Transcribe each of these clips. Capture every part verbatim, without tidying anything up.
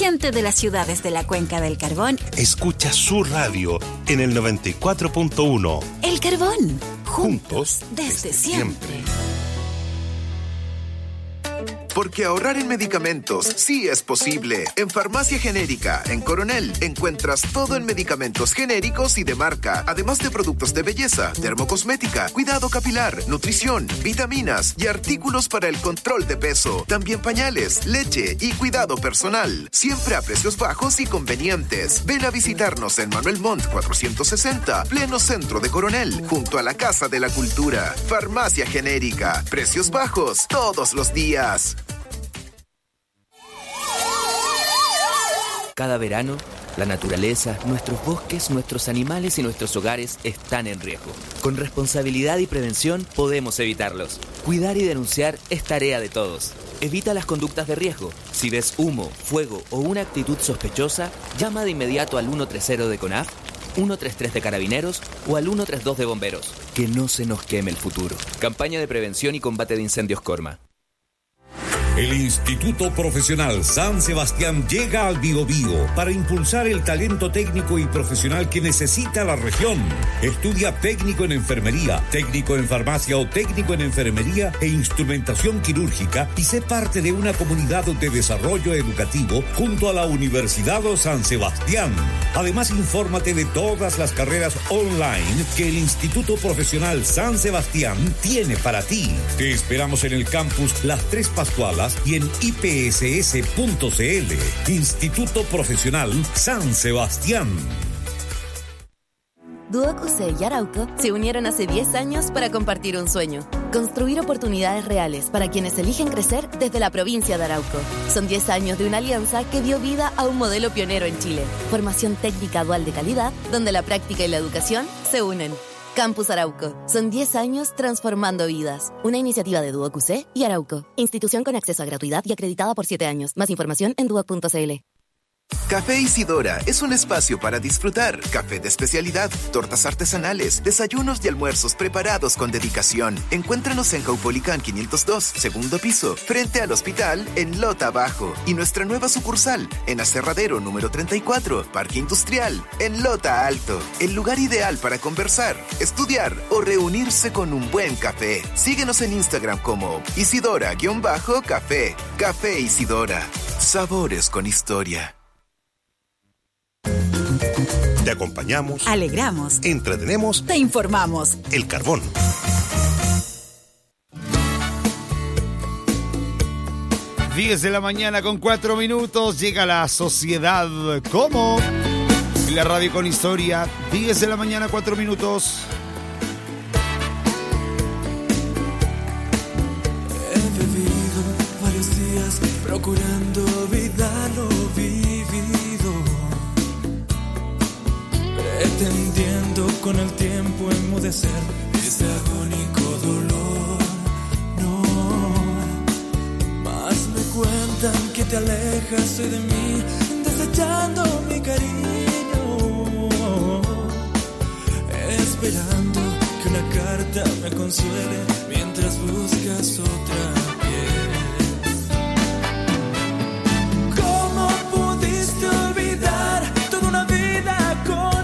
gente de las ciudades de la Cuenca del Carbón escucha su radio en el noventa y cuatro punto uno. El Carbón, juntos desde siempre. Porque ahorrar en medicamentos sí es posible. En Farmacia Genérica, en Coronel, encuentras todo en medicamentos genéricos y de marca, además de productos de belleza, dermocosmética, cuidado capilar, nutrición, vitaminas y artículos para el control de peso. También pañales, leche y cuidado personal. Siempre a precios bajos y convenientes. Ven a visitarnos en Manuel Montt cuatrocientos sesenta, pleno centro de Coronel, junto a la Casa de la Cultura. Farmacia Genérica. Precios bajos todos los días. Cada verano, la naturaleza, nuestros bosques, nuestros animales y nuestros hogares están en riesgo. Con responsabilidad y prevención podemos evitarlos. Cuidar y denunciar es tarea de todos. Evita las conductas de riesgo. Si ves humo, fuego o una actitud sospechosa, llama de inmediato al ciento treinta de CONAF, ciento treinta y tres de Carabineros o al ciento treinta y dos de Bomberos. Que no se nos queme el futuro. Campaña de prevención y combate de incendios Corma. El Instituto Profesional San Sebastián llega al Biobío para impulsar el talento técnico y profesional que necesita la región. Estudia técnico en enfermería, técnico en farmacia o técnico en enfermería e instrumentación quirúrgica y sé parte de una comunidad de desarrollo educativo junto a la Universidad San Sebastián. Además, infórmate de todas las carreras online que el Instituto Profesional San Sebastián tiene para ti. Te esperamos en el campus Las Tres Pascualas y en I P S S punto C L. Instituto Profesional San Sebastián. Duoc U C y Arauco se unieron hace diez años para compartir un sueño: construir oportunidades reales para quienes eligen crecer desde la provincia de Arauco. Son diez años de una alianza que dio vida a un modelo pionero en Chile. Formación técnica dual de calidad, donde la práctica y la educación se unen. Campus Arauco. Son diez años transformando vidas. Una iniciativa de Duoc U C y Arauco. Institución con acceso a gratuidad y acreditada por siete años. Más información en duoc punto c l. Café Isidora es un espacio para disfrutar. Café de especialidad, tortas artesanales, desayunos y almuerzos preparados con dedicación. Encuéntranos en Caupolicán quinientos dos, segundo piso, frente al hospital en Lota Bajo. Y nuestra nueva sucursal en Aserradero número treinta y cuatro, Parque Industrial, en Lota Alto. El lugar ideal para conversar, estudiar o reunirse con un buen café. Síguenos en Instagram como Isidora-Café. Café Isidora. Sabores con historia. Te acompañamos, alegramos, entretenemos, te informamos. El Carbón. diez de la mañana con cuatro minutos. Llega la sociedad como en la radio con historia. diez de la mañana, cuatro minutos. He bebido varios días procurando olvidar lo vivido, pretendiendo con el tiempo enmudecer ese agónico dolor. No, más me cuentan que te alejas hoy de mí, desechando mi cariño, esperando que una carta me consuele mientras buscas otra piel. ¿Cómo pudiste olvidar toda una vida con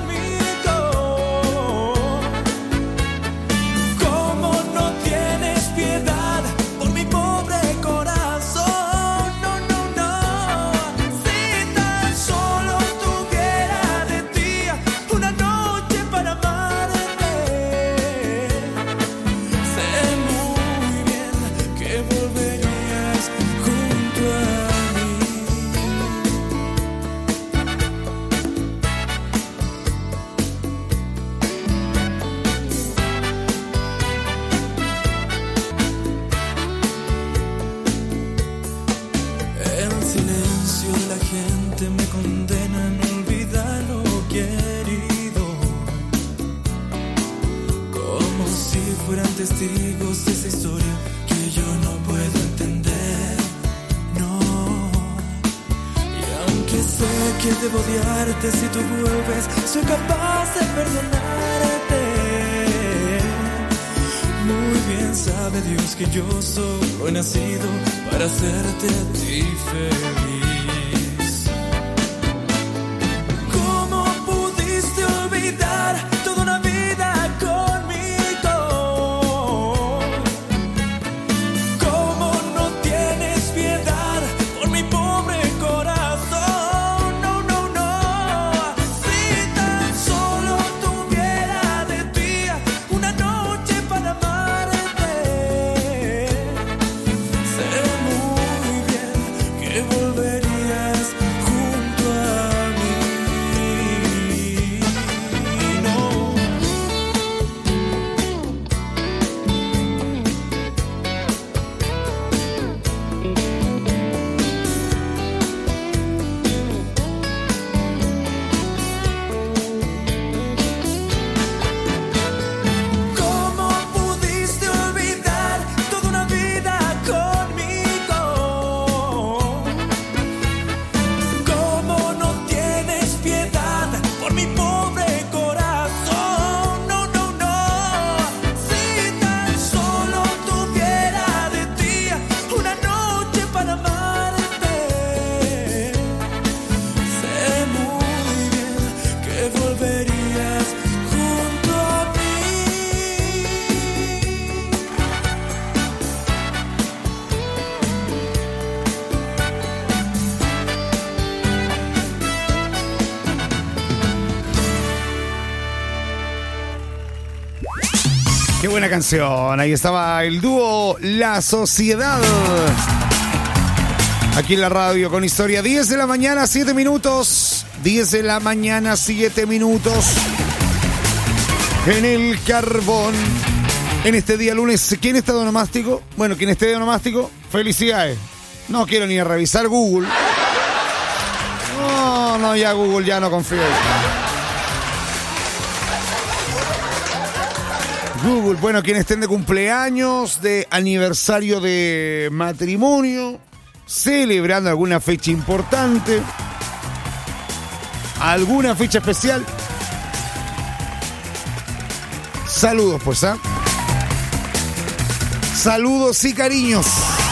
testigos de esa historia que yo no puedo entender, no. Y aunque sé que debo odiarte, si tú vuelves, soy capaz de perdonarte. Muy bien sabe Dios que yo solo he nacido para hacerte a ti feliz. Qué buena canción. Ahí estaba el dúo La Sociedad. Aquí en la radio con historia. diez de la mañana, siete minutos. diez de la mañana, siete minutos. En el carbón. En este día lunes, ¿quién está de onomástico? Bueno, quien esté de onomástico, felicidades. No quiero ni a revisar Google. No, no, ya Google, ya no confío. Google, bueno, quienes estén de cumpleaños, de aniversario de matrimonio, celebrando alguna fecha importante, alguna fecha especial. Saludos, pues, ¿ah? ¿eh? Saludos y cariños.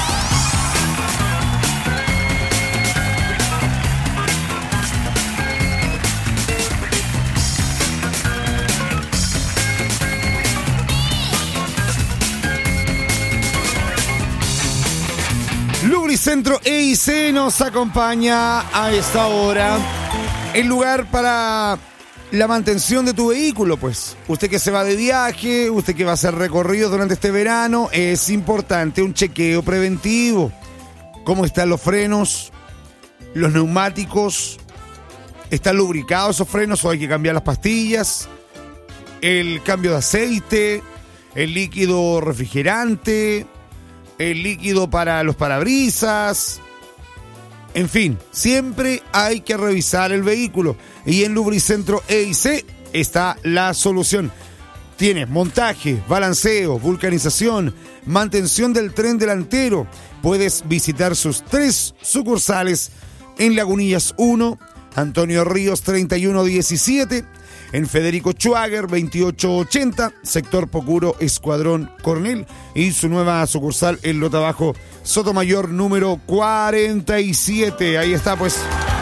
Lubricentro E I C nos acompaña a esta hora. El lugar para la mantención de tu vehículo, pues. Usted que se va de viaje, usted que va a hacer recorridos durante este verano, es importante un chequeo preventivo. ¿Cómo están los frenos? ¿Los neumáticos? ¿Están lubricados esos frenos o hay que cambiar las pastillas? El cambio de aceite, el líquido refrigerante, el líquido para los parabrisas. En fin, siempre hay que revisar el vehículo. Y en Lubricentro E I C está la solución. Tienes montaje, balanceo, vulcanización, mantención del tren delantero. Puedes visitar sus tres sucursales en Lagunillas uno, Antonio Ríos treinta y uno diecisiete, en Federico Schwager veintiocho ochenta, sector Pocuro, Escuadrón Coronel, y su nueva sucursal en Lota Bajo, Sotomayor número cuarenta y siete. Ahí está, pues.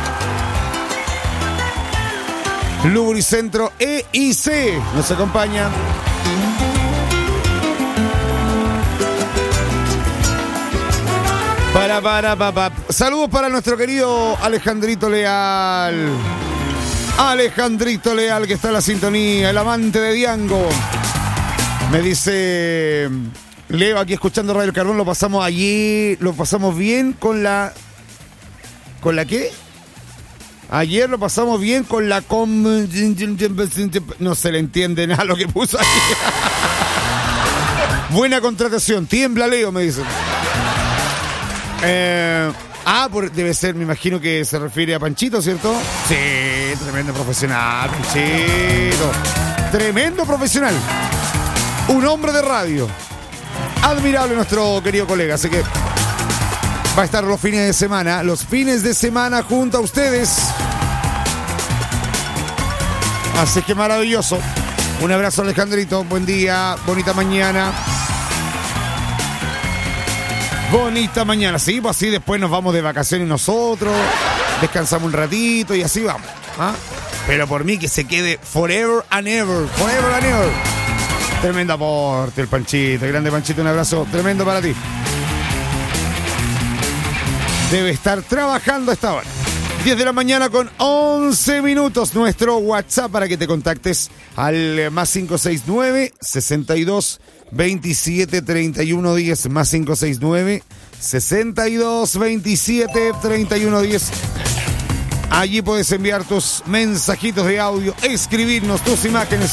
Lubricentro E I C nos acompaña. Para, para, para, para. Saludos para nuestro querido Alejandrito Leal. Alejandrito Leal, que está en la sintonía, el amante de Diango. Me dice Leo, aquí escuchando Radio El Carbón, lo pasamos allí, lo pasamos bien con la... ¿Con la qué? Ayer lo pasamos bien con la... Com... No se le entiende nada lo que puso ahí. Buena contratación, tiembla Leo, me dice. Eh... Ah, por, debe ser, me imagino que se refiere a Panchito, ¿cierto? Sí, tremendo profesional, Panchito. Tremendo profesional. Un hombre de radio. Admirable nuestro querido colega, así que va a estar los fines de semana, los fines de semana junto a ustedes. Así que maravilloso. Un abrazo, Alejandrito, buen día, bonita mañana. Bonita mañana, sí, pues así después nos vamos de vacaciones nosotros, descansamos un ratito y así vamos, ¿ah? Pero por mí que se quede forever and ever, forever and ever. Tremendo aporte el Panchito, grande Panchito, un abrazo tremendo para ti. Debe estar trabajando a esta hora. diez de la mañana con once minutos, nuestro WhatsApp para que te contactes al más cinco seis nueve, sesenta y dos, veintisiete, treinta y uno diez, más cinco seis nueve, sesenta y dos, veintisiete, treinta y uno diez. Allí puedes enviar tus mensajitos de audio, escribirnos tus imágenes,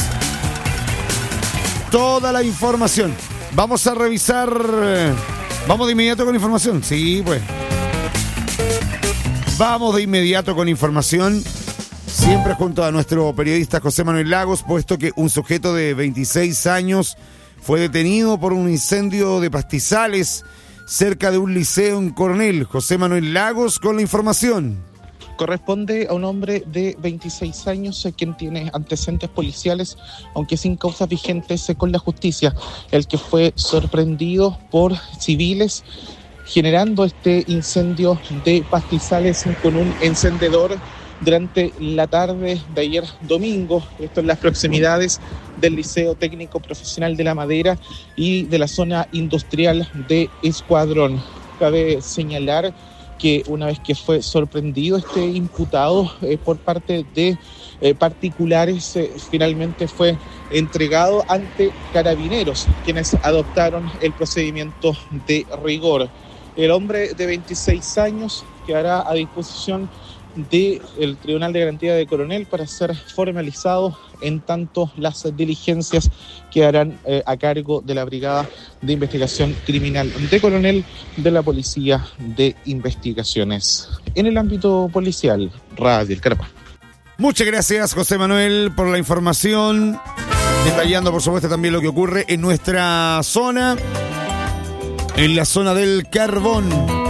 toda la información. Vamos a revisar, vamos de inmediato con información, sí, pues. Vamos de inmediato con información, siempre junto a nuestro periodista José Manuel Lagos, puesto que un sujeto de veintiséis años fue detenido por un incendio de pastizales cerca de un liceo en Coronel. José Manuel Lagos con la información. Corresponde a un hombre de veintiséis años, quien tiene antecedentes policiales, aunque sin causas vigentes con la justicia, el que fue sorprendido por civiles generando este incendio de pastizales con un encendedor durante la tarde de ayer domingo, esto en las proximidades del Liceo Técnico Profesional de la Madera y de la zona industrial de Escuadrón. Cabe señalar que una vez que fue sorprendido este imputado eh, por parte de eh, particulares, eh, finalmente fue entregado ante carabineros, quienes adoptaron el procedimiento de rigor. El hombre de veintiséis años quedará a disposición del Tribunal de Garantía de Coronel para ser formalizado, en tanto las diligencias quedarán eh, a cargo de la Brigada de Investigación Criminal de Coronel de la Policía de Investigaciones. En el ámbito policial, Radio El Carpa. Muchas gracias, José Manuel, por la información, detallando por supuesto también lo que ocurre en nuestra zona, en la zona del Carbón.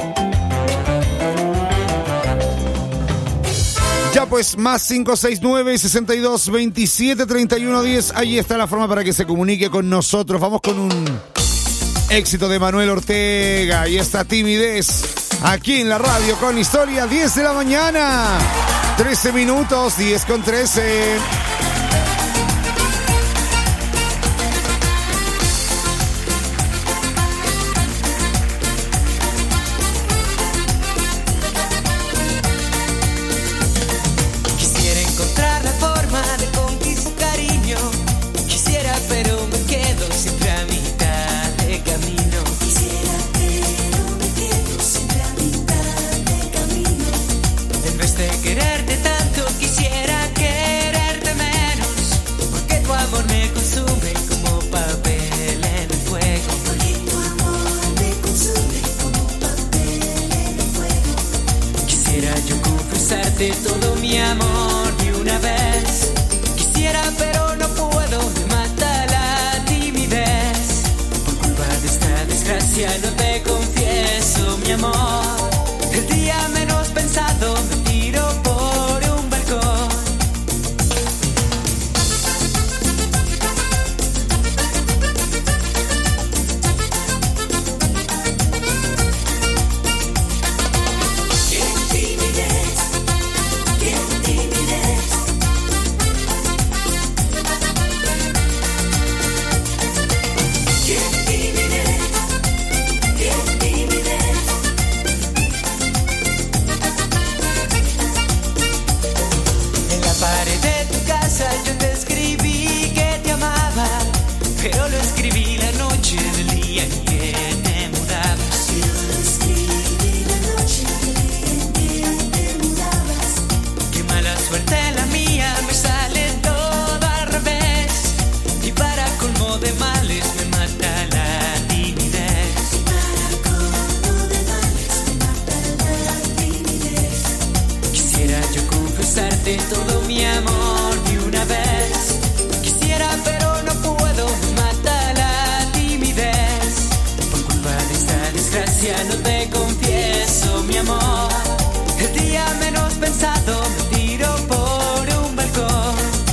Ya pues, más cinco seis nueve, sesenta y dos, veintisiete, treinta y uno, diez. Ahí está la forma para que se comunique con nosotros. Vamos con un éxito de Manuel Ortega y esta timidez aquí en la radio con historia. Diez de la mañana, trece minutos, diez con trece. Todo mi amor de una vez. Quisiera pero no puedo, me mata la timidez. Por culpa de esta desgracia no te confieso mi amor. El día menos pensado me tiro por un balcón. Yo te escribí que te amaba, pero lo escribí la noche del día en que te mudabas. Yo lo escribí la noche del día en que te mudabas. Qué mala suerte la mía, me sale todo al revés. Y para colmo de males me mata la timidez. Y para colmo de males me mata la timidez. Quisiera yo confesarte todo mi amor una vez. Quisiera pero no puedo, me mata la timidez. Por culpa de esta desgracia no te confieso mi amor. El día menos pensado me tiro por un balcón.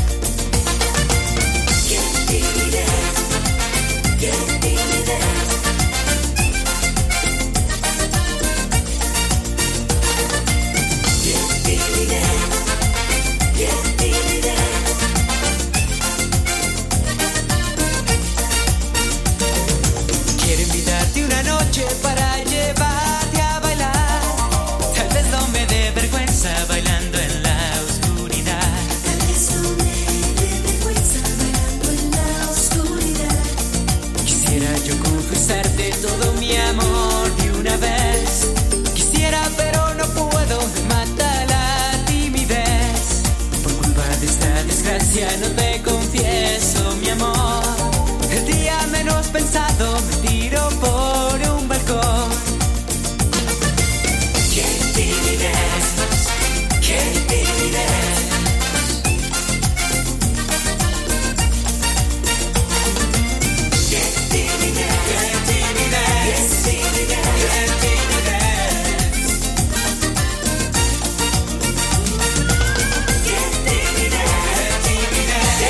Qué timidez, qué timidez. Qué timidez, qué timidez. Una noche para llevarte a bailar. Tal vez no me dé vergüenza bailando en la oscuridad. Tal vez no me dé vergüenza bailando en la oscuridad. Quisiera yo confesarte todo mi amor de una vez. Quisiera pero no puedo, me mata la timidez. Por culpa de esta desgracia no te confieso mi amor. El día menos pensado me tiro por un balcón. Qué timidez, qué timidez. Qué timidez, qué timidez, qué timidez, qué timidez. Qué timidez, qué timidez,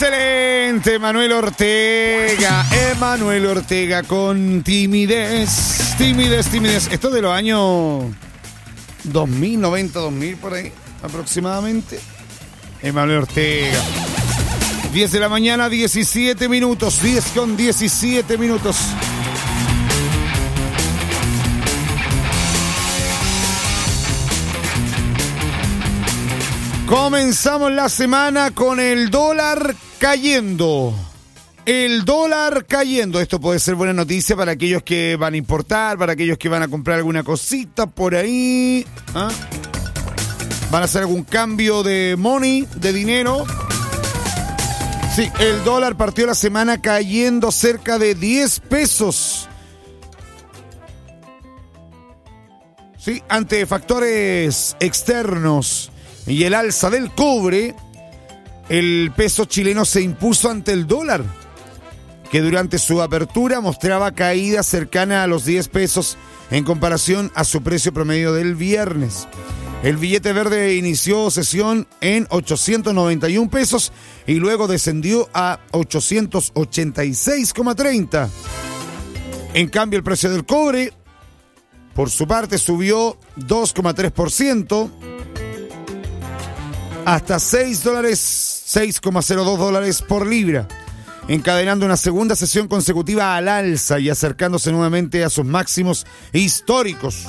Excelente, Manuel Ortega. Emanuel Ortega con timidez. Timidez, timidez. Esto de los años dos mil, noventa, dos mil, por ahí aproximadamente. Emanuel Ortega. diez de la mañana, diecisiete minutos. diez con diecisiete minutos. Comenzamos la semana con el dólar cayendo. El dólar cayendo. Esto puede ser buena noticia para aquellos que van a importar, para aquellos que van a comprar alguna cosita por ahí. ¿Ah? Van a hacer algún cambio de money, de dinero. Sí, el dólar partió la semana cayendo cerca de diez pesos. Sí, ante factores externos y el alza del cobre, el peso chileno se impuso ante el dólar, que durante su apertura mostraba caída cercana a los diez pesos en comparación a su precio promedio del viernes. El billete verde inició sesión en ochocientos noventa y un pesos y luego descendió a ochocientos ochenta y seis coma treinta. En cambio, el precio del cobre, por su parte, subió dos coma tres por ciento hasta seis dólares, seis coma cero dos dólares por libra, encadenando una segunda sesión consecutiva al alza y acercándose nuevamente a sus máximos históricos.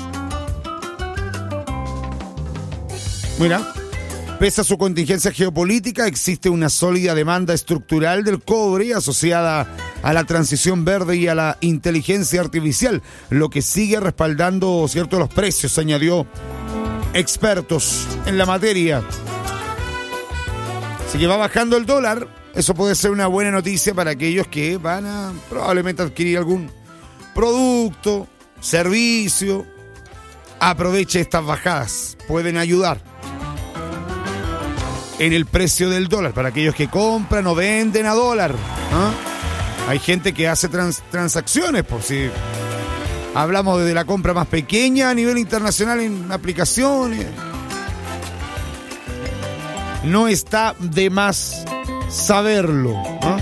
Mira, pese a su contingencia geopolítica, existe una sólida demanda estructural del cobre asociada a la transición verde y a la inteligencia artificial, lo que sigue respaldando ciertos los precios, añadió expertos en la materia. Así que va bajando el dólar. Eso puede ser una buena noticia para aquellos que van a probablemente adquirir algún producto, servicio. Aproveche estas bajadas. Pueden ayudar en el precio del dólar para aquellos que compran o venden a dólar. ¿Ah? Hay gente que hace trans- transacciones, por si hablamos de la compra más pequeña a nivel internacional en aplicaciones. No está de más saberlo. ¿Ah?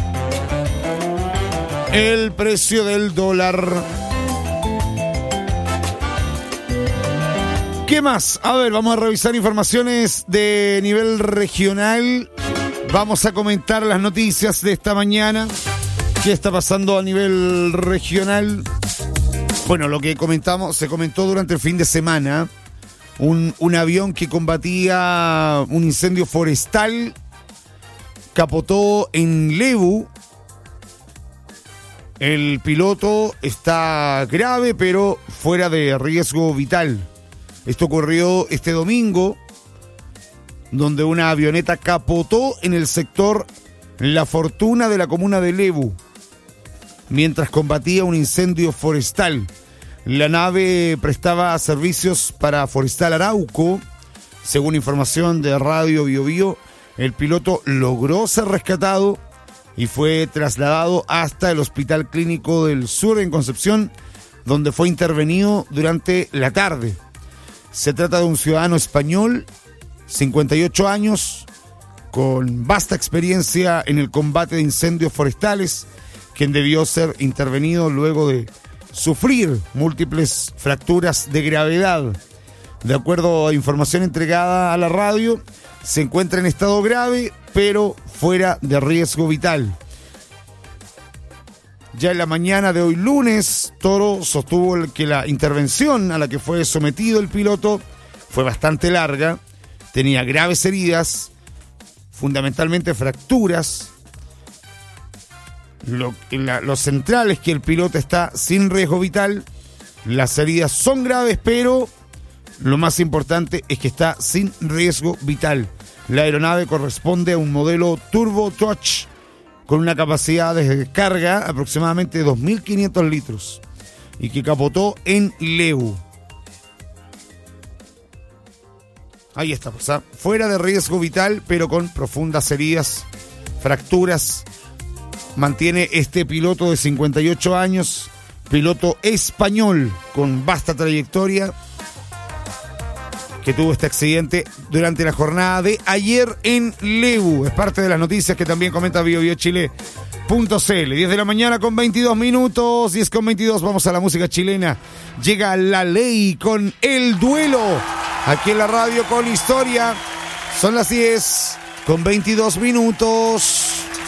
El precio del dólar. ¿Qué más? A ver, vamos a revisar informaciones de nivel regional. Vamos a comentar las noticias de esta mañana. ¿Qué está pasando a nivel regional? Bueno, lo que comentamos, se comentó durante el fin de semana. Un, un avión que combatía un incendio forestal capotó en Lebu. El piloto está grave, pero fuera de riesgo vital. Esto ocurrió este domingo, donde una avioneta capotó en el sector La Fortuna de la comuna de Lebu, mientras combatía un incendio forestal. La nave prestaba servicios para Forestal Arauco. Según información de Radio Biobío, el piloto logró ser rescatado y fue trasladado hasta el Hospital Clínico del Sur en Concepción, donde fue intervenido durante la tarde. Se trata de un ciudadano español, cincuenta y ocho años, con vasta experiencia en el combate de incendios forestales, quien debió ser intervenido luego de sufrir múltiples fracturas de gravedad. De acuerdo a información entregada a la radio, se encuentra en estado grave, pero fuera de riesgo vital. Ya en la mañana de hoy lunes, Toro sostuvo que la intervención a la que fue sometido el piloto fue bastante larga, tenía graves heridas, fundamentalmente fracturas. Lo, la, lo central es que el piloto está sin riesgo vital, las heridas son graves, pero lo más importante es que está sin riesgo vital. La aeronave corresponde a un modelo Turbo Touch con una capacidad de descarga aproximadamente de dos mil quinientos litros y que capotó en Lebu. Ahí está, pues, ¿ah? Fuera de riesgo vital, pero con profundas heridas, fracturas. Mantiene este piloto de cincuenta y ocho años, piloto español con vasta trayectoria, que tuvo este accidente durante la jornada de ayer en Lebu. Es parte de las noticias que también comenta biobiochile punto c l. diez de la mañana con veintidós minutos, diez con veintidós, vamos a la música chilena. Llega La Ley con El Duelo, aquí en la radio con Historia. Son las diez con veintidós minutos.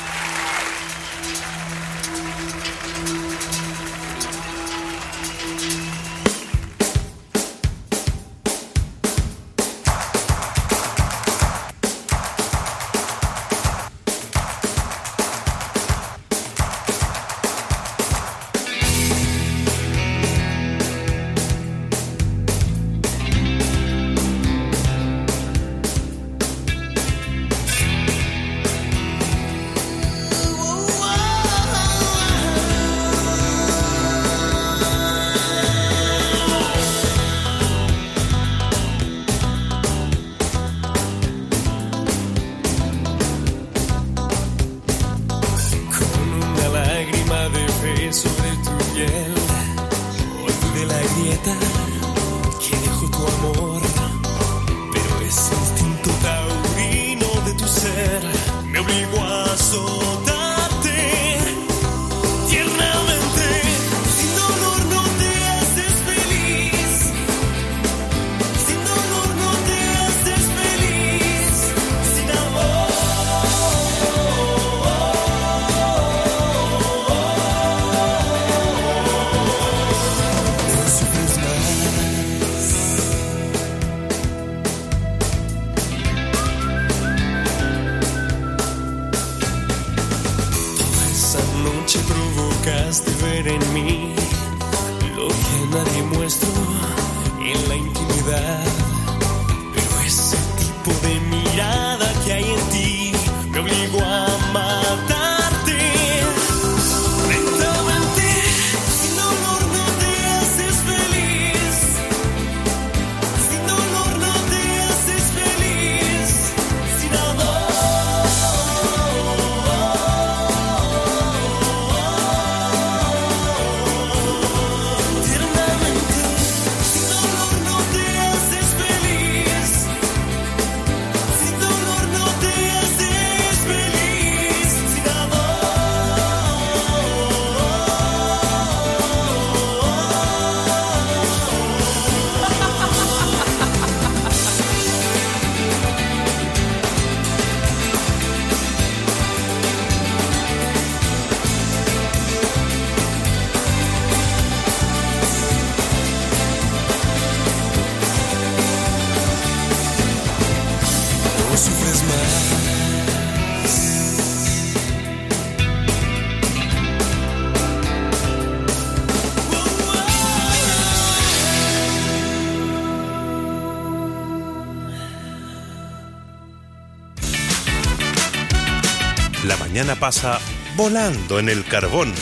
La mañana pasa volando en el carbón.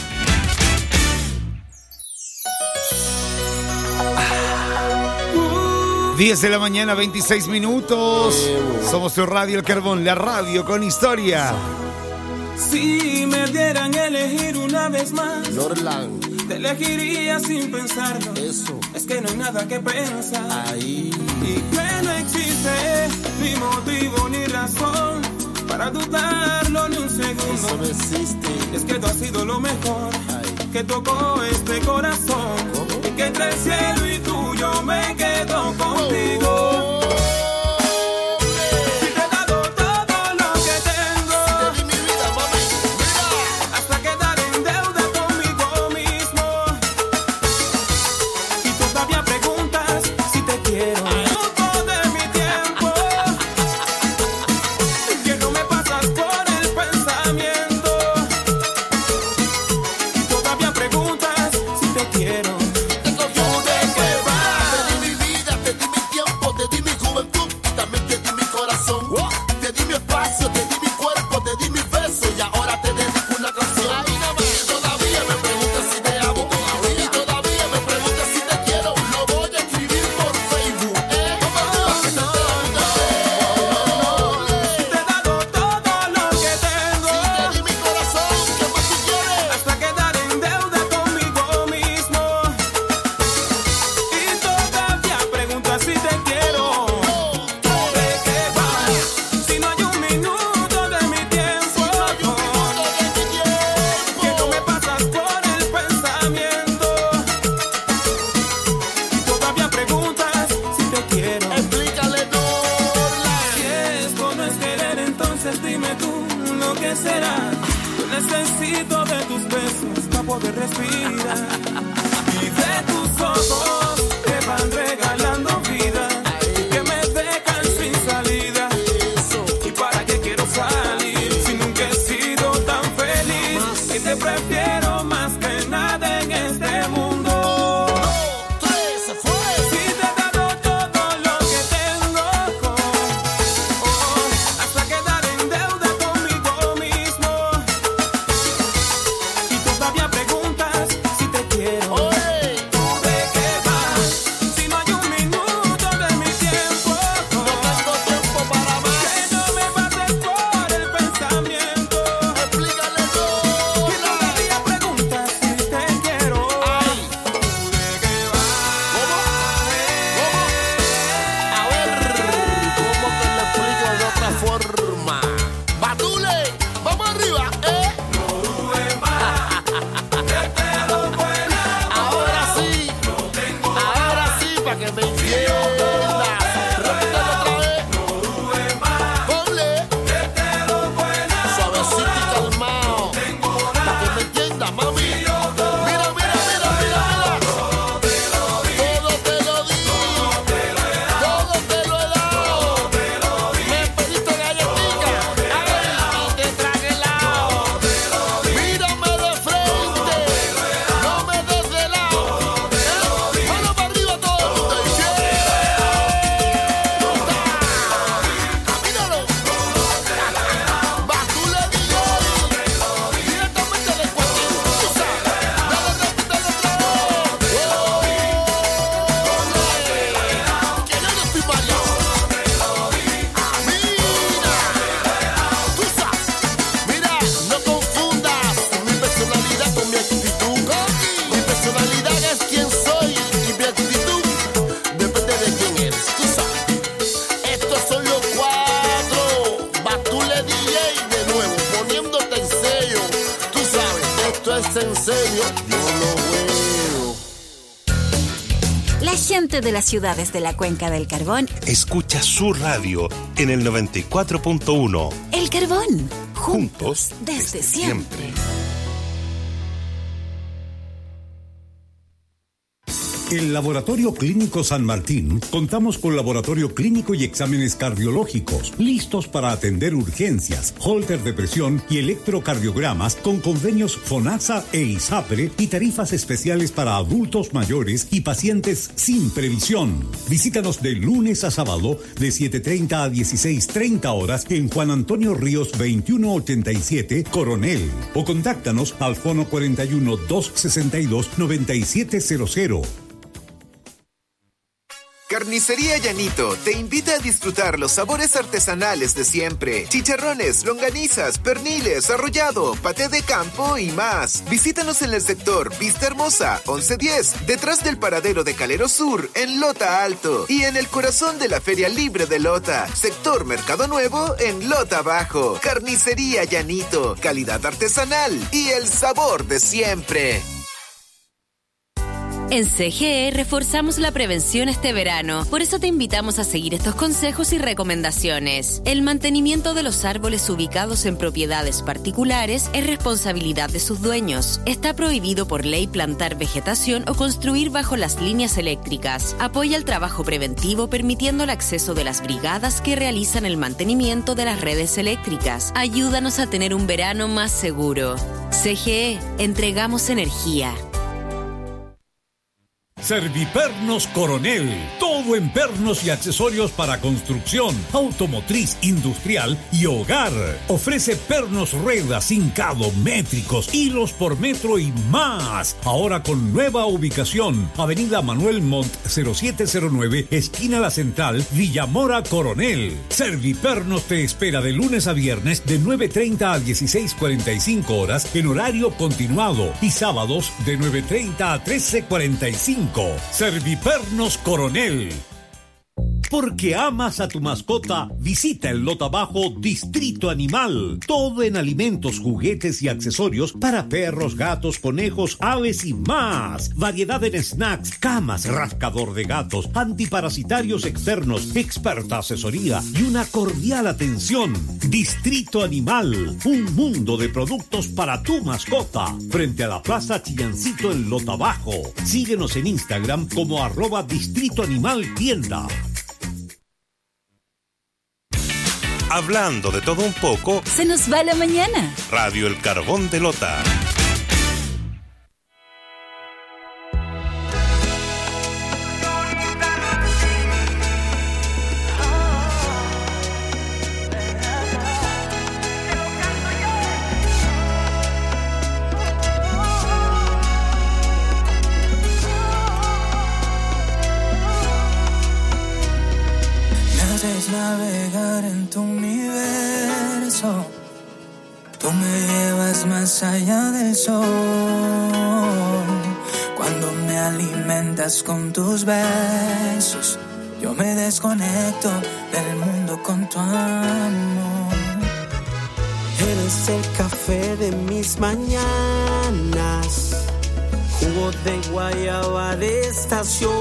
diez de la mañana, veintiséis minutos. Somos tu radio El Carbón, la radio con historia. Si me dieran elegir una vez más, Norland, te elegiría sin pensarlo. Eso. Es que no hay nada que pensar. Ahí. Y que no existe ni motivo ni razón para dudarlo ni un segundo. Eso no existe. Es que tú has sido lo mejor. Ay. Que tocó este corazón. ¿Cómo? Y que entre el cielo y tú yo me quedo contigo. Oh. La gente de las ciudades de la Cuenca del Carbón escucha su radio en el noventa y cuatro punto uno. El Carbón. Juntos desde, desde siempre. siempre. En Laboratorio Clínico San Martín contamos con laboratorio clínico y exámenes cardiológicos listos para atender urgencias, holter de presión y electrocardiogramas con convenios FONASA e ISAPRE y tarifas especiales para adultos mayores y pacientes sin previsión. Visítanos de lunes a sábado de siete treinta a dieciséis treinta horas en Juan Antonio Ríos veintiuno ochenta y siete, Coronel, o contáctanos al fono cuarenta y uno, doscientos sesenta y dos, noventa y siete cero cero. Carnicería Llanito te invita a disfrutar los sabores artesanales de siempre. Chicharrones, longanizas, perniles, arrollado, paté de campo y más. Visítanos en el sector Vista Hermosa, once diez, detrás del paradero de Calero Sur, en Lota Alto. Y en el corazón de la Feria Libre de Lota, sector Mercado Nuevo, en Lota Bajo. Carnicería Llanito, calidad artesanal y el sabor de siempre. En C G E reforzamos la prevención este verano, por eso te invitamos a seguir estos consejos y recomendaciones. El mantenimiento de los árboles ubicados en propiedades particulares es responsabilidad de sus dueños. Está prohibido por ley plantar vegetación o construir bajo las líneas eléctricas. Apoya el trabajo preventivo permitiendo el acceso de las brigadas que realizan el mantenimiento de las redes eléctricas. Ayúdanos a tener un verano más seguro. C G E, entregamos energía. Servipernos Coronel, todo en pernos y accesorios para construcción, automotriz, industrial y hogar. Ofrece pernos ruedas, hincado, métricos, hilos por metro y más. Ahora con nueva ubicación, Avenida Manuel Montt cero siete cero nueve, esquina La Central, Villamora Coronel. Servipernos te espera de lunes a viernes de nueve treinta a dieciséis cuarenta y cinco horas en horario continuado y sábados de nueve treinta a trece cuarenta y cinco. Servipernos Coronel. Porque amas a tu mascota, visita el Lota Bajo Distrito Animal. Todo en alimentos, juguetes y accesorios para perros, gatos, conejos, aves y más. Variedad en snacks, camas, rascador de gatos, antiparasitarios externos, experta asesoría y una cordial atención. Distrito Animal, un mundo de productos para tu mascota. Frente a la Plaza Chillancito en Lota Bajo. Síguenos en Instagram como arroba Distrito Animal Tienda. Hablando de todo un poco, se nos va la mañana. Radio El Carbón de Lota. Navegar en tu universo, tú me llevas más allá del sol, cuando me alimentas con tus besos, yo me desconecto del mundo con tu amor. Eres el café de mis mañanas, jugo de guayaba de estación,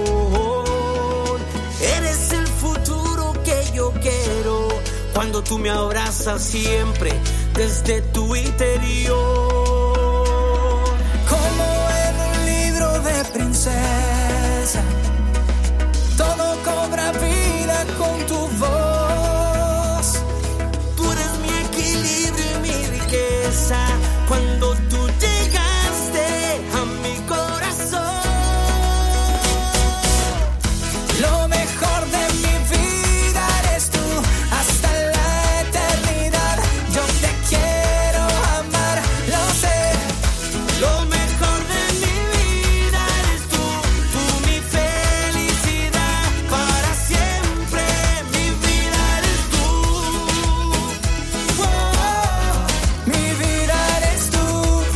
eres el futuro que yo quiero, cuando tú me abrazas siempre desde tu interior. Como en un libro de princesa, todo cobra vida con tu voz. Tú eres mi equilibrio y mi riqueza, cuando tú llegaste a mi corazón. Lo mejor de mi vida eres tú, hasta la eternidad. Yo te quiero amar, lo sé. Lo mejor de mi vida eres tú, tú mi felicidad para siempre. Mi vida eres tú. Oh, mi vida eres tú.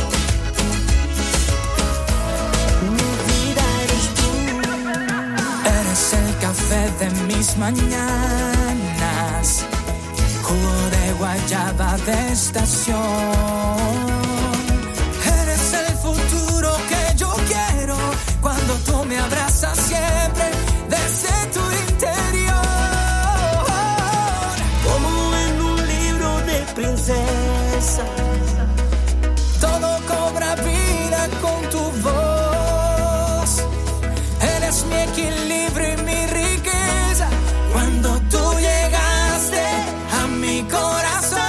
Mi vida eres tú. Eres el café de mis mañanas, jugo de guayaba de estación. Eres el futuro que yo quiero, cuando tú me abrazas siempre equilibrio y mi riqueza. Cuando tú llegaste a mi corazón,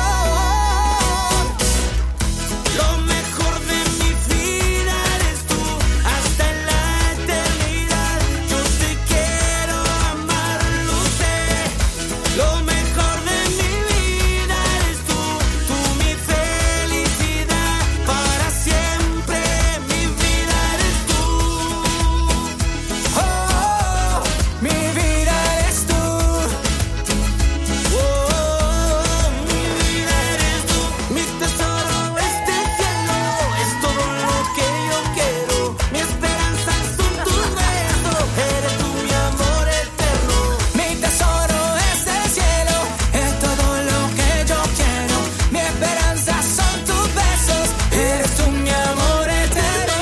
lo mejor de mi vida eres tú, hasta en la eternidad. Yo te quiero amar, lo sé. Lo mejor de mi vida eres tú, tú mi felicidad, para siempre mi vida eres tú. Oh, mi vida eres tú. Oh, mi vida eres tú. Mi tesoro, este cielo es todo lo que yo quiero. Mi esperanza son tus besos, eres tú mi amor eterno. Mi tesoro, este cielo es todo lo que yo quiero. Mi esperanza son tus besos, eres tú mi amor eterno.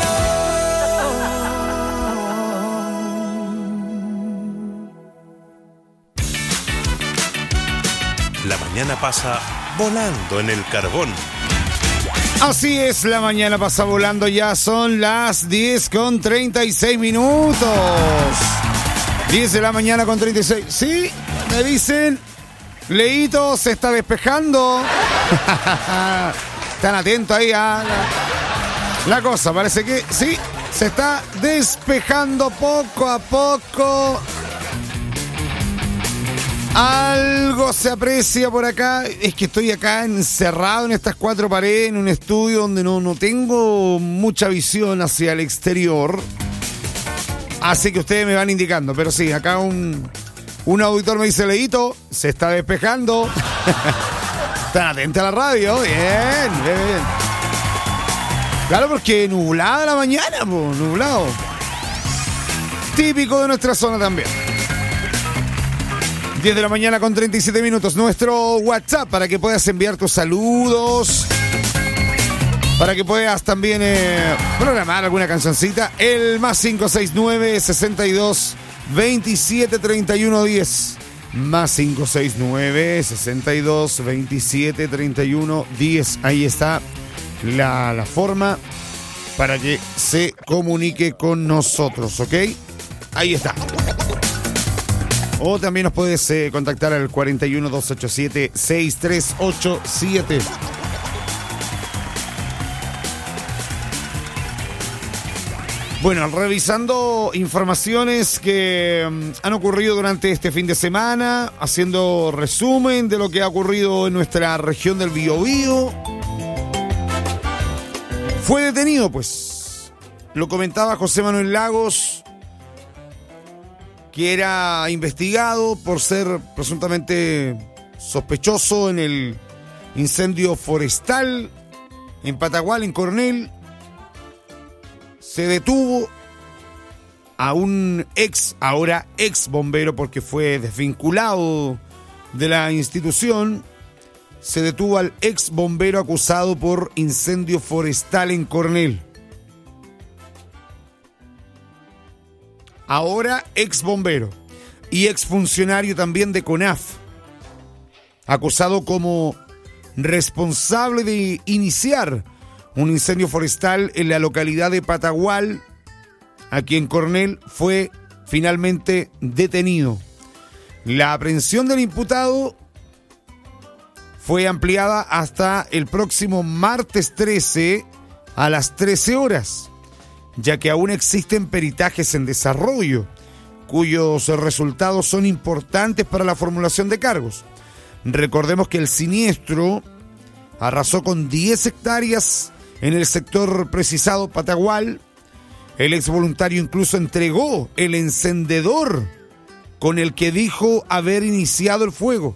La mañana pasa volando en el carbón. Así es, la mañana pasa volando, ya son las diez con treinta y seis minutos. diez de la mañana con treinta y seis. Sí, me dicen, Leito se está despejando. Están atentos ahí a la, la cosa, parece que sí, se está despejando poco a poco. Algo se aprecia por acá. Es que estoy acá encerrado en estas cuatro paredes, en un estudio donde no, no tengo mucha visión hacia el exterior. Así que ustedes me van indicando. Pero sí, acá un, un auditor me dice, Leito, se está despejando. Están atentos a la radio. Bien, bien, bien. Claro, porque nublada la mañana, po, nublado. Típico de nuestra zona también. diez de la mañana con treinta y siete minutos. Nuestro WhatsApp para que puedas enviar tus saludos. Para que puedas también eh, programar alguna cancioncita. El más cinco seis nueve, sesenta y dos, veintisiete, treinta y uno, diez. Más cinco seis nueve, sesenta y dos, veintisiete, treinta y uno, diez. Ahí está la, la forma para que se comunique con nosotros, ¿ok? Ahí está. O también nos puedes eh, contactar al cuarenta y uno, doscientos ochenta y siete, sesenta y tres ochenta y siete. Bueno, revisando informaciones que um, han ocurrido durante este fin de semana, haciendo resumen de lo que ha ocurrido en nuestra región del Biobío. Fue detenido, pues, lo comentaba José Manuel Lagos, que era investigado por ser presuntamente sospechoso en el incendio forestal en Patagual, en Coronel. Se detuvo a un ex, ahora ex bombero, porque fue desvinculado de la institución. Se detuvo al ex bombero acusado por incendio forestal en Coronel. Ahora ex bombero y ex funcionario también de CONAF, acusado como responsable de iniciar un incendio forestal en la localidad de Patagual, aquí en Coronel, fue finalmente detenido. La aprehensión del imputado fue ampliada hasta el próximo martes trece a las trece horas. Ya que aún existen peritajes en desarrollo, cuyos resultados son importantes para la formulación de cargos. Recordemos que el siniestro arrasó con diez hectáreas en el sector precisado Patagual. El ex voluntario incluso entregó el encendedor con el que dijo haber iniciado el fuego.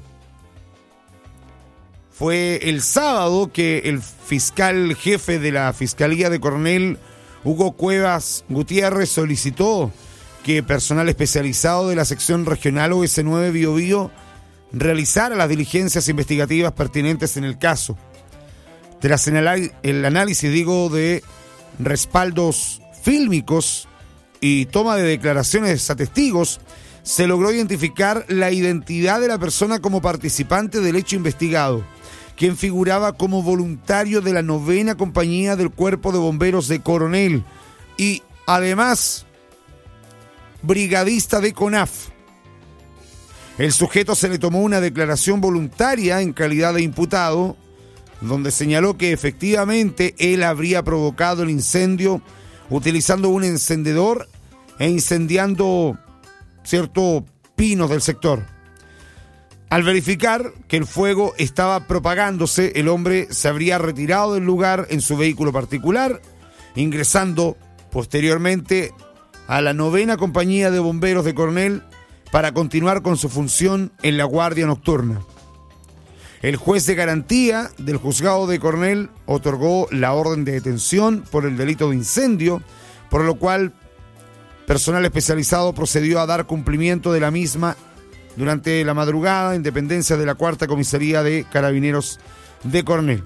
Fue el sábado que el fiscal jefe de la Fiscalía de Coronel, Hugo Cuevas Gutiérrez, solicitó que personal especializado de la sección regional O S nueve Biobío realizara las diligencias investigativas pertinentes en el caso. Tras el análisis, digo, de respaldos fílmicos y toma de declaraciones a testigos, se logró identificar la identidad de la persona como participante del hecho investigado, quien figuraba como voluntario de la novena compañía del Cuerpo de Bomberos de Coronel y además brigadista de CONAF. El sujeto se le tomó una declaración voluntaria en calidad de imputado, donde señaló que efectivamente él habría provocado el incendio utilizando un encendedor e incendiando ciertos pinos del sector. Al verificar que el fuego estaba propagándose, el hombre se habría retirado del lugar en su vehículo particular, ingresando posteriormente a la novena compañía de bomberos de Coronel para continuar con su función en la guardia nocturna. El juez de garantía del juzgado de Coronel otorgó la orden de detención por el delito de incendio, por lo cual personal especializado procedió a dar cumplimiento de la misma durante la madrugada en dependencia de la cuarta comisaría de Carabineros de Coronel.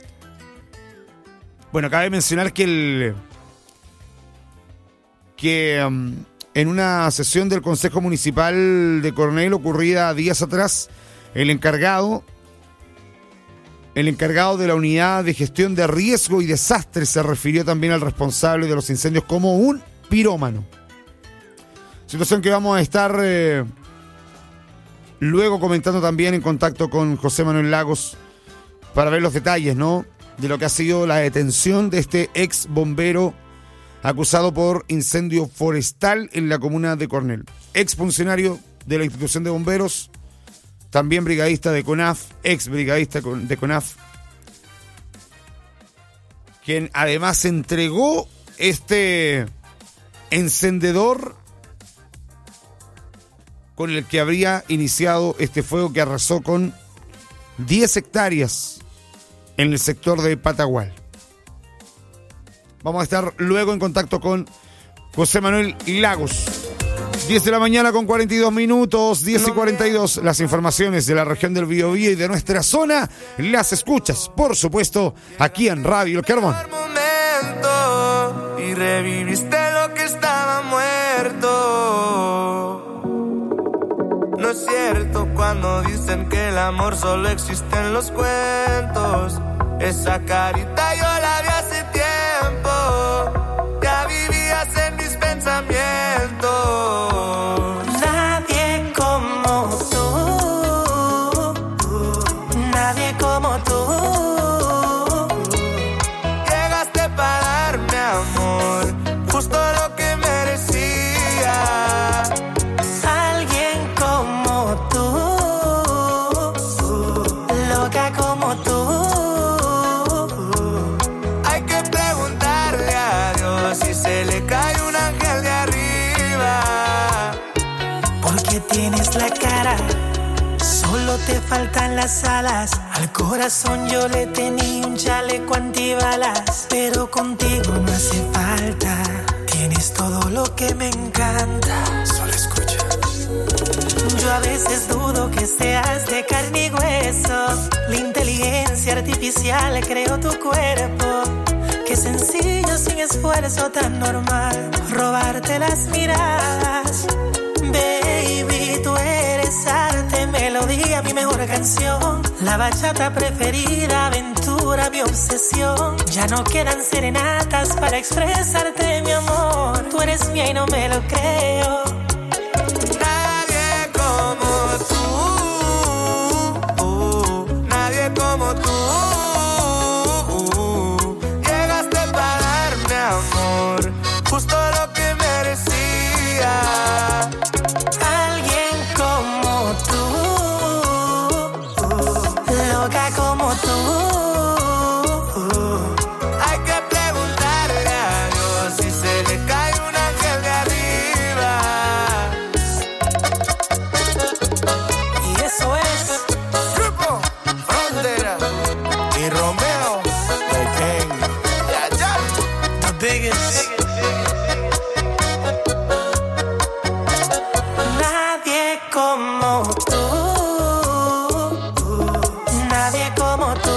Bueno, cabe mencionar que el que um, en una sesión del Consejo Municipal de Coronel ocurrida días atrás, el encargado, el encargado de la unidad de gestión de riesgo y desastres se refirió también al responsable de los incendios como un pirómano. Situación que vamos a estar eh, luego comentando también en contacto con José Manuel Lagos para ver los detalles, ¿no?, de lo que ha sido la detención de este ex bombero acusado por incendio forestal en la comuna de Coronel. Ex funcionario de la institución de bomberos, también brigadista de CONAF, ex brigadista de CONAF, quien además entregó este encendedor con el que habría iniciado este fuego que arrasó con diez hectáreas en el sector de Patagual. Vamos a estar luego en contacto con José Manuel Lagos. diez de la mañana con cuarenta y dos minutos, diez y cuarenta y dos. Las informaciones de la región del Biobío y de nuestra zona las escuchas, por supuesto, aquí en Radio El Carbón. Y reviviste lo que estaba muerto. No es cierto cuando dicen que el amor solo existe en los cuentos. Esa carita yo la vi hace tiempo. Ya vivías en mis pensamientos. Nadie como tú, nadie como tú. Llegaste para darme amor, justo lo que merecía. Alguien como tú, loca como tú. Hay que preguntarle a Dios si se le cae un ángel de arriba. Porque tienes la cara, solo te faltan las alas. Al corazón yo le tenía un chaleco antibalas, pero contigo no hace falta. Tienes todo lo que me encanta. Solo escucha. Yo a veces dudo que seas de carne y hueso. La inteligencia artificial creó tu cuerpo. Qué sencillo, sin esfuerzo, tan normal robarte las miradas. Baby, tú eres arte, melodía, mi mejor canción. La bachata preferida, aventura, mi obsesión. Ya no quedan serenatas para expresarte mi amor. Tú eres mía y no me lo creo. Nadie como tú, uh, nadie como tú. Uh, llegaste para darme amor, justo lo que merecía. Alguien como tú, loca como tú. Hay que preguntarle a Dios si se le cae un ángel de arriba. Y eso es Grupo Frontera y Romeo de King. Ya, ya. the biggest. Nadie como tú, nadie como tú.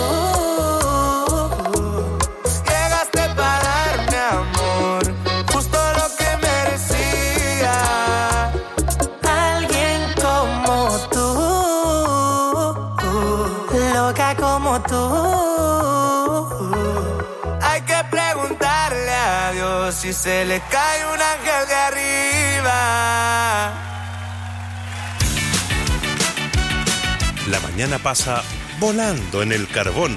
Llegaste para darme amor, justo lo que merecía. Alguien como tú, loca como tú. Hay que preguntarle a Dios si se le cae un ángel de arriba. va. La mañana pasa volando en el carbón.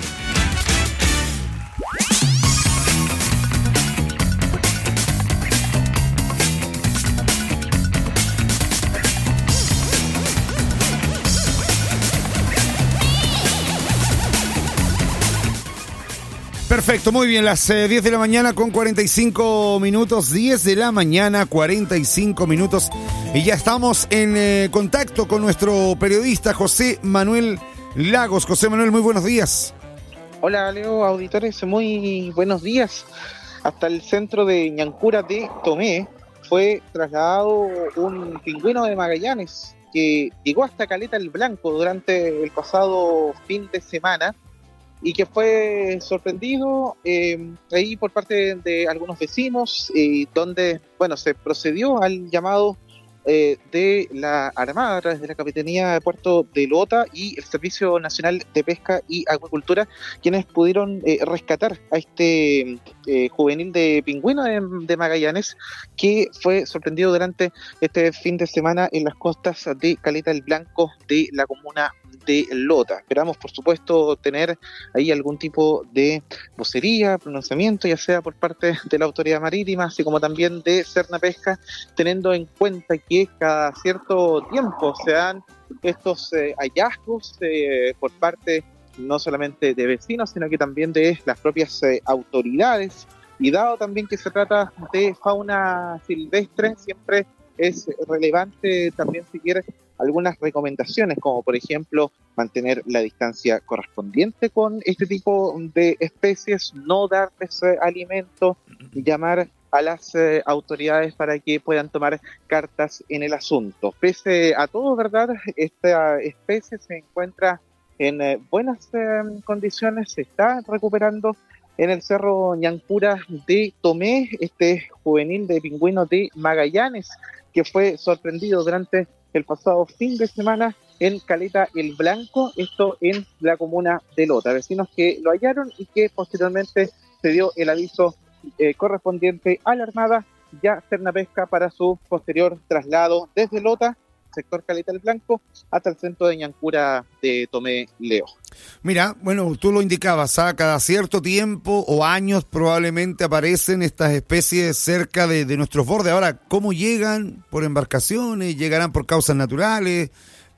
Perfecto, muy bien, las eh, diez de la mañana con cuarenta y cinco minutos, diez de la mañana, cuarenta y cinco minutos, y ya estamos en eh, contacto con nuestro periodista José Manuel Lagos. José Manuel, muy buenos días. Hola Leo, auditores, muy buenos días. Hasta el centro de Ñancura de Tomé fue trasladado un pingüino de Magallanes que llegó hasta Caleta el Blanco durante el pasado fin de semana y que fue sorprendido eh, ahí por parte de, de algunos vecinos, eh, donde bueno se procedió al llamado eh, de la Armada a través de la Capitanía de Puerto de Lota y el Servicio Nacional de Pesca y Acuicultura, quienes pudieron eh, rescatar a este eh, juvenil de pingüino de, de Magallanes, que fue sorprendido durante este fin de semana en las costas de Caleta el Blanco de la comuna de Lota. Esperamos, por supuesto, tener ahí algún tipo de vocería, pronunciamiento, ya sea por parte de la autoridad marítima, así como también de Serna Pesca, teniendo en cuenta que cada cierto tiempo se dan estos eh, hallazgos eh, por parte no solamente de vecinos, sino que también de las propias eh, autoridades, y dado también que se trata de fauna silvestre, siempre es relevante también seguir algunas recomendaciones, como por ejemplo mantener la distancia correspondiente con este tipo de especies, no darles eh, alimento, llamar a las eh, autoridades para que puedan tomar cartas en el asunto. Pese a todo, ¿verdad?, esta especie se encuentra en eh, buenas eh, condiciones, se está recuperando en el Cerro Ñancura de Tomé, este juvenil de pingüino de Magallanes, que fue sorprendido durante el pasado fin de semana en Caleta el Blanco, esto en la comuna de Lota. Vecinos que lo hallaron y que posteriormente se dio el aviso eh, correspondiente a la Armada, ya Serna Pesca, para su posterior traslado desde Lota, sector Caleta el Blanco, hasta el centro de Ñancura de Tomé, Leo. Mira, bueno, tú lo indicabas, ¿ah? Cada cierto tiempo o años probablemente aparecen estas especies cerca de, de nuestros bordes. Ahora, ¿cómo llegan? ¿Por embarcaciones? ¿Llegarán por causas naturales?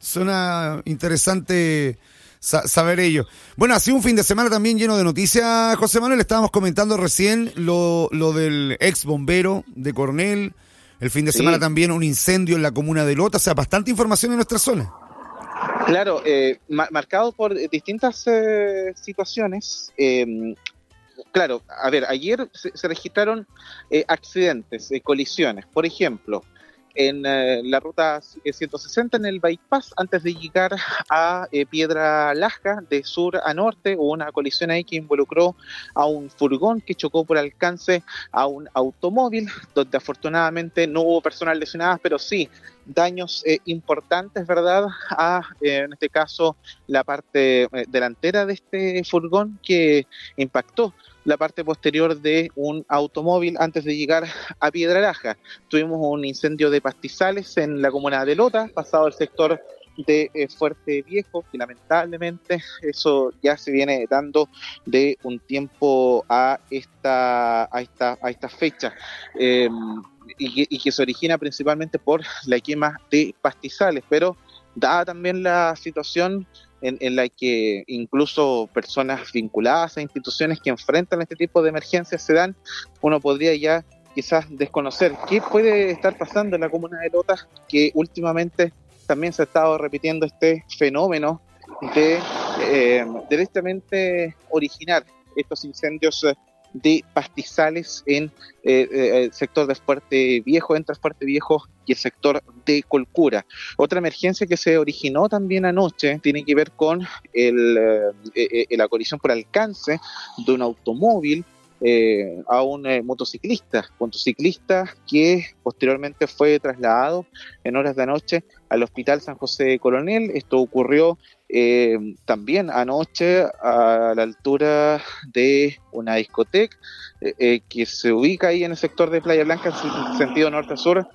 Suena interesante sa- saber ello. Bueno, ha sido un fin de semana también lleno de noticias, José Manuel. Estábamos comentando recién lo, lo del ex bombero de Coronel. El fin de semana sí. También un incendio en la comuna de Lota. O sea, bastante información en nuestra zona. Claro, eh, ma- marcado por distintas eh, situaciones. Eh, claro, a ver, ayer se, se registraron eh, accidentes, eh, colisiones. Por ejemplo, en eh, la ruta ciento sesenta en el bypass, antes de llegar a eh, Piedra Lasca, de sur a norte, hubo una colisión ahí que involucró a un furgón que chocó por alcance a un automóvil, donde afortunadamente no hubo personas lesionadas, pero sí daños eh, importantes, ¿verdad?, a, eh, en este caso, la parte eh, delantera de este furgón, que impactó la parte posterior de un automóvil antes de llegar a Piedra Laja. Tuvimos un incendio de pastizales en la comuna de Lota, pasado el sector de eh, Fuerte Viejo, y lamentablemente eso ya se viene dando de un tiempo a esta a esta a esta fecha. Eh, Y que, y que se origina principalmente por la quema de pastizales, pero dada también la situación en, en la que incluso personas vinculadas a instituciones que enfrentan este tipo de emergencias se dan, uno podría ya quizás desconocer qué puede estar pasando en la comuna de Lota, que últimamente también se ha estado repitiendo este fenómeno de eh, directamente originar estos incendios eh, de pastizales en eh, eh, el sector de Fuerte Viejo, entre Fuerte Viejo y el sector de Colcura. Otra emergencia que se originó también anoche tiene que ver con el, eh, eh, la colisión por alcance de un automóvil eh, a un eh, motociclista, motociclista que posteriormente fue trasladado en horas de anoche al Hospital San José de Coronel. Esto ocurrió eh, también anoche a la altura de una discoteca eh, eh, que se ubica ahí en el sector de Playa Blanca, en sentido norte-sur,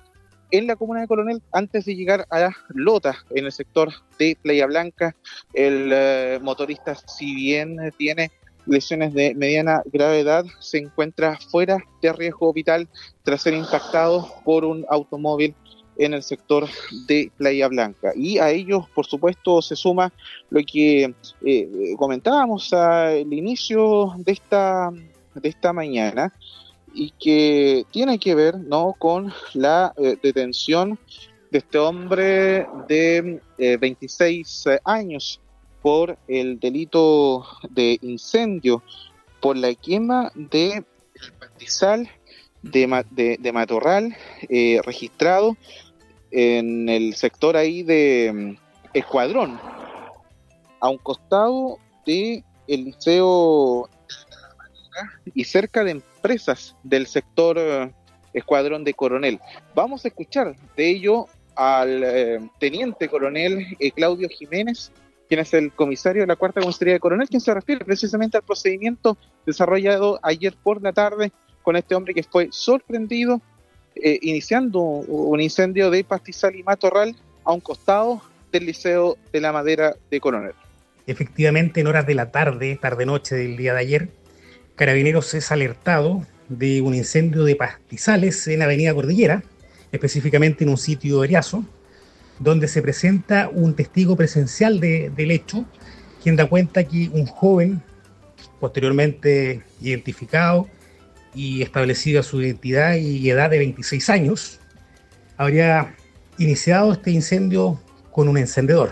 en la comuna de Coronel antes de llegar a Lota, en el sector de Playa Blanca. El eh, motorista, si bien tiene lesiones de mediana gravedad, se encuentra fuera de riesgo vital tras ser impactado por un automóvil en el sector de Playa Blanca. Y a ellos, por supuesto, se suma lo que eh, comentábamos al inicio de esta, de esta mañana, y que tiene que ver, ¿no?, con la eh, detención de este hombre de eh, veintiséis años por el delito de incendio, por la quema de el pastizal de, de, de matorral eh, registrado en el sector ahí de um, Escuadrón, a un costado de el liceo y cerca de empresas del sector uh, Escuadrón de Coronel. Vamos a escuchar de ello al eh, teniente coronel eh, Claudio Jiménez, quien es el comisario de la cuarta comisaría de Coronel, quien se refiere precisamente al procedimiento desarrollado ayer por la tarde con este hombre que fue sorprendido eh, iniciando un incendio de pastizal y matorral a un costado del Liceo de la Madera de Coronel. Efectivamente, en horas de la tarde, tarde-noche del día de ayer, Carabineros es alertado de un incendio de pastizales en Avenida Cordillera, específicamente en un sitio de Eriazo, donde se presenta un testigo presencial de, del hecho, quien da cuenta que un joven, posteriormente identificado y establecida su identidad y edad de veintiséis años, habría iniciado este incendio con un encendedor.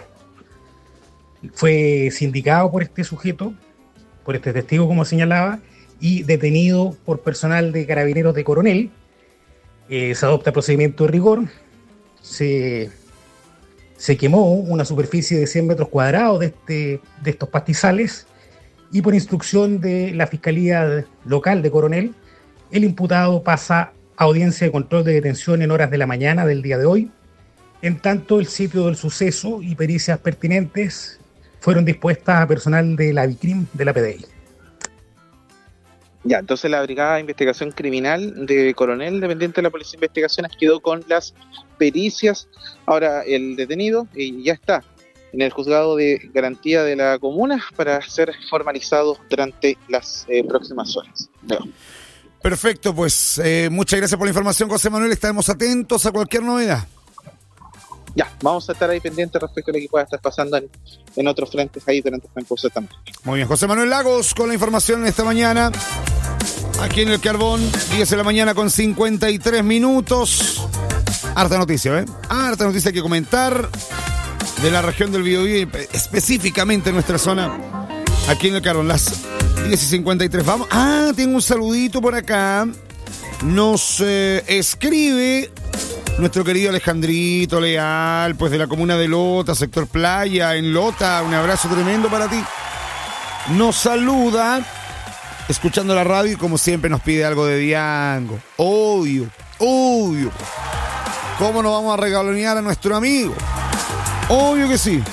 Fue sindicado por este sujeto, por este testigo, como señalaba, y detenido por personal de Carabineros de Coronel. Eh, se adopta procedimiento de rigor, se, se quemó una superficie de cien metros cuadrados de, este, de estos pastizales, y por instrucción de la Fiscalía Local de Coronel, el imputado pasa a audiencia de control de detención en horas de la mañana del día de hoy. En tanto, el sitio del suceso y pericias pertinentes fueron dispuestas a personal de la Vicrim de la P D I. Ya, entonces la Brigada de Investigación Criminal de Coronel, dependiente de la Policía de Investigaciones, quedó con las pericias. Ahora el detenido eh, ya está en el juzgado de garantía de la comuna para ser formalizado durante las eh, próximas horas. No. Perfecto, pues eh, muchas gracias por la información, José Manuel. Estaremos atentos a cualquier novedad. Ya, vamos a estar ahí pendientes respecto a lo que pueda estar pasando en, en otros frentes ahí durante el transcurso también. Muy bien, José Manuel Lagos con la información esta mañana. Aquí en el Carbón, diez de la mañana con cincuenta y tres minutos. Harta noticia, ¿eh? Harta noticia que comentar de la región del Biobío, específicamente en nuestra zona, aquí en el Carbón, las diez y cincuenta y tres. Vamos. Ah, tengo un saludito por acá. Nos eh, escribe nuestro querido Alejandrito Leal, pues de la comuna de Lota, sector Playa, en Lota. Un abrazo tremendo para ti. Nos saluda escuchando la radio y como siempre nos pide algo de Diango. Obvio, obvio. ¿Cómo nos vamos a regalonear a nuestro amigo? Obvio que sí.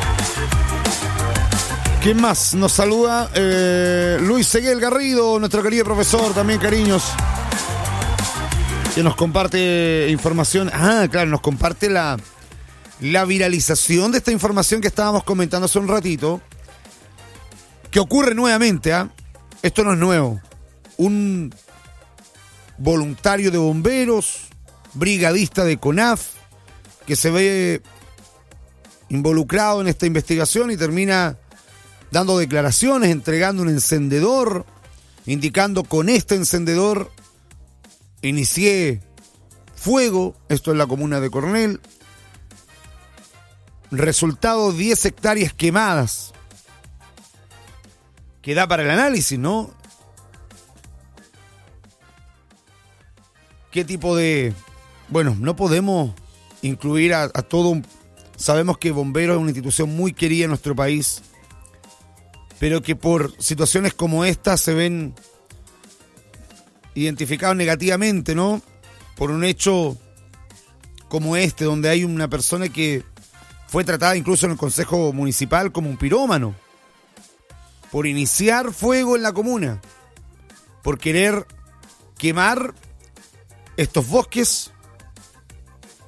¿Quién más? Nos saluda eh, Luis Seguel Garrido, nuestro querido profesor, también cariños, que nos comparte información. Ah, claro, nos comparte la, la viralización de esta información que estábamos comentando hace un ratito, que ocurre nuevamente, ¿ah? ¿eh? Esto no es nuevo. Un voluntario de bomberos, brigadista de CONAF, que se ve involucrado en esta investigación y termina dando declaraciones, entregando un encendedor, indicando: con este encendedor inicié fuego. Esto es la comuna de Coronel. Resultado: diez hectáreas quemadas. Que da para el análisis, ¿no? ¿Qué tipo de...? Bueno, no podemos incluir a, a todo un... Sabemos que Bomberos es una institución muy querida en nuestro país, pero que por situaciones como esta se ven identificados negativamente, ¿no? Por un hecho como este, donde hay una persona que fue tratada incluso en el Consejo Municipal como un pirómano, por iniciar fuego en la comuna, por querer quemar estos bosques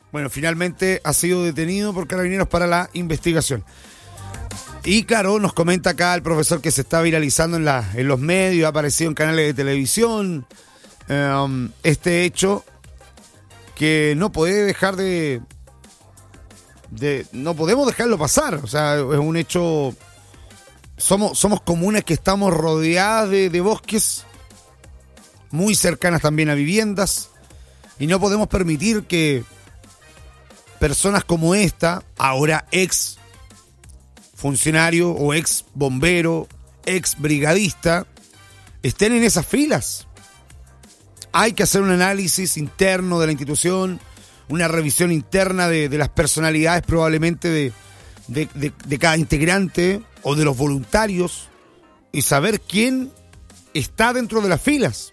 Bueno, finalmente ha sido detenido por Carabineros para la investigación. Y claro, nos comenta acá el profesor que se está viralizando en, la, en los medios, ha aparecido en canales de televisión, um, este hecho que no puede dejar de, de... No podemos dejarlo pasar, o sea, es un hecho... Somos, somos comunas que estamos rodeadas de, de bosques, muy cercanas también a viviendas, y no podemos permitir que personas como esta, ahora ex funcionario o ex bombero, ex brigadista, estén en esas filas. Hay que hacer un análisis interno de la institución, una revisión interna de, de las personalidades probablemente de, de, de, de cada integrante o de los voluntarios y saber quién está dentro de las filas.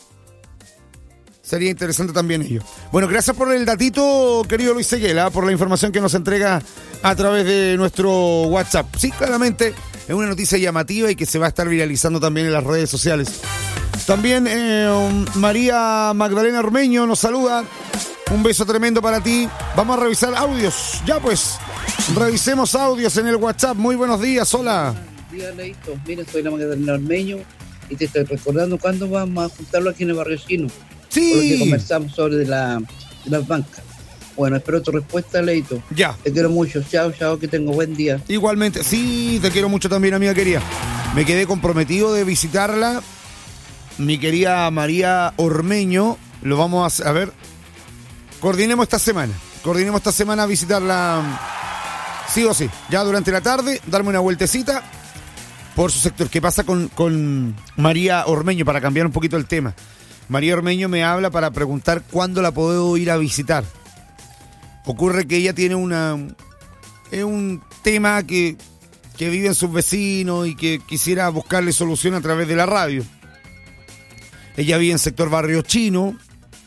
Sería interesante también ello. Bueno, gracias por el datito, querido Luis Seguela, por la información que nos entrega a través de nuestro WhatsApp. Sí, claramente es una noticia llamativa y que se va a estar viralizando también en las redes sociales. También eh, María Magdalena Ormeño nos saluda. Un beso tremendo para ti. Vamos a revisar audios. Ya pues, revisemos audios en el WhatsApp. Muy buenos días, hola. Buenos días, Leito. Mira, soy la Magdalena Ormeño y te estoy recordando cuándo vamos a juntarlo aquí en el barrio chino. Sí. Porque conversamos sobre de la, de las bancas. Bueno, espero tu respuesta, Leito. Ya. Te quiero mucho. Chao, chao, que tengo buen día. Igualmente. Sí, te quiero mucho también, amiga querida. Me quedé comprometido de visitarla. Mi querida María Ormeño. Lo vamos a, a ver. Coordinemos esta semana. Coordinemos esta semana a visitarla. Sí o sí. Ya durante la tarde, darme una vueltecita por su sector. ¿Qué pasa con, con María Ormeño? Para cambiar un poquito el tema. María Ormeño me habla para preguntar cuándo la puedo ir a visitar. Ocurre que ella tiene una... Es un tema que, que viven sus vecinos y que quisiera buscarle solución a través de la radio. Ella vive en sector Barrio Chino.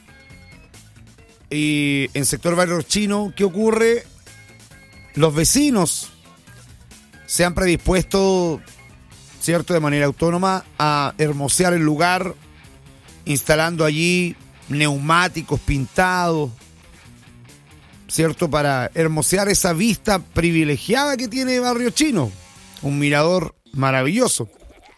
Y en sector Barrio Chino, ¿qué ocurre? Los vecinos se han predispuesto, ¿cierto?, de manera autónoma a hermosear el lugar, instalando allí neumáticos pintados, ¿cierto?, para hermosear esa vista privilegiada que tiene Barrio Chino. Un mirador maravilloso.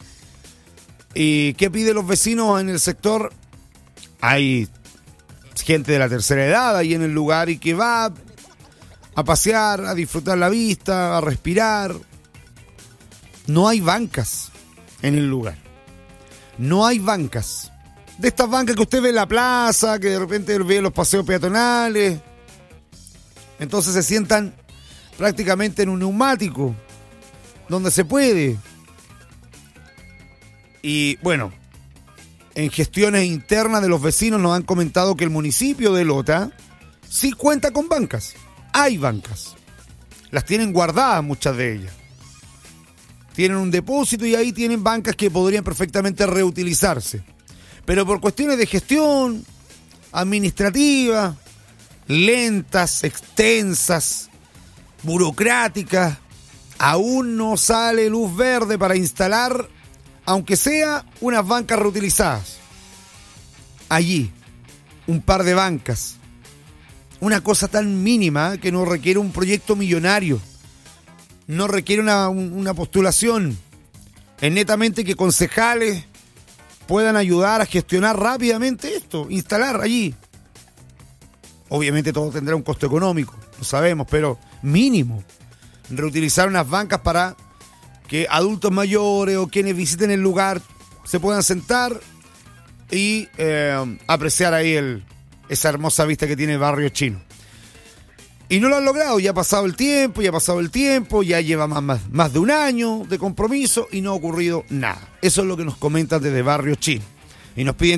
¿Y qué piden los vecinos en el sector? Hay gente de la tercera edad ahí en el lugar y que va a pasear, a disfrutar la vista, a respirar. No hay bancas en el lugar. No hay bancas. De estas bancas que usted ve en la plaza, que de repente ve en los paseos peatonales. Entonces se sientan prácticamente en un neumático, donde se puede. Y bueno, en gestiones internas de los vecinos nos han comentado que el municipio de Lota sí cuenta con bancas. Hay bancas. Las tienen guardadas muchas de ellas. Tienen un depósito y ahí tienen bancas que podrían perfectamente reutilizarse. Pero por cuestiones de gestión administrativa, lentas, extensas, burocráticas, aún no sale luz verde para instalar, aunque sea unas bancas reutilizadas. Allí, un par de bancas. Una cosa tan mínima que no requiere un proyecto millonario. No requiere una, una postulación. Es netamente que concejales puedan ayudar a gestionar rápidamente esto, instalar allí. Obviamente todo tendrá un costo económico, lo sabemos, pero mínimo. Reutilizar unas bancas para que adultos mayores o quienes visiten el lugar se puedan sentar y eh, apreciar ahí el, esa hermosa vista que tiene el Barrio Chino. Y no lo han logrado, ya ha pasado el tiempo, ya ha pasado el tiempo, ya lleva más, más, más de un año de compromiso y no ha ocurrido nada. Eso es lo que nos comentan desde Barrio Chino. Y nos piden